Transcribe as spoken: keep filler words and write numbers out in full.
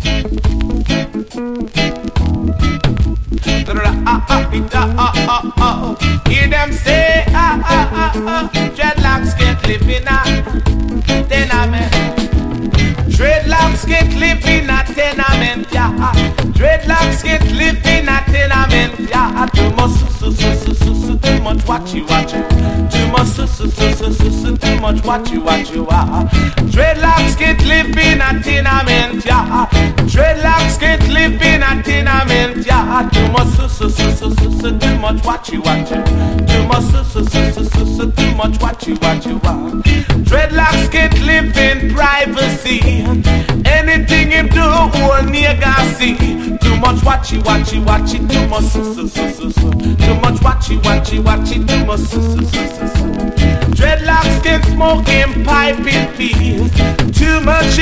Hear them say, ah, ah, ah, ah, dreadlocks can't live in a tenement. Dreadlocks can't live in a tenement, yeah. Dreadlocks can't live in a tenement, yeah. Too much, so, so, so, so, so, too much watchy, watchy. Too much, so, so, so, so, so, so, too much watchy, watchy, ah. Dreadlocks can't live in a tenement, yeah. Dreadlocks can't live in a tenement, yeah. Too much, so, so, so, so, so, so, too much watchy, watchy. Too much, so, so, so, so, so, so, too much watchy, watchy, ah. Dreadlocks can't live in privacy. Anything him do, all nigga see. Too much watchy, watchy, watchy, too much, so, so, so, so, so. Too much watchy, watchy, watchy, too much, so, so, so, so, so. Dreadlocks can smoke in pipe in peace. Too much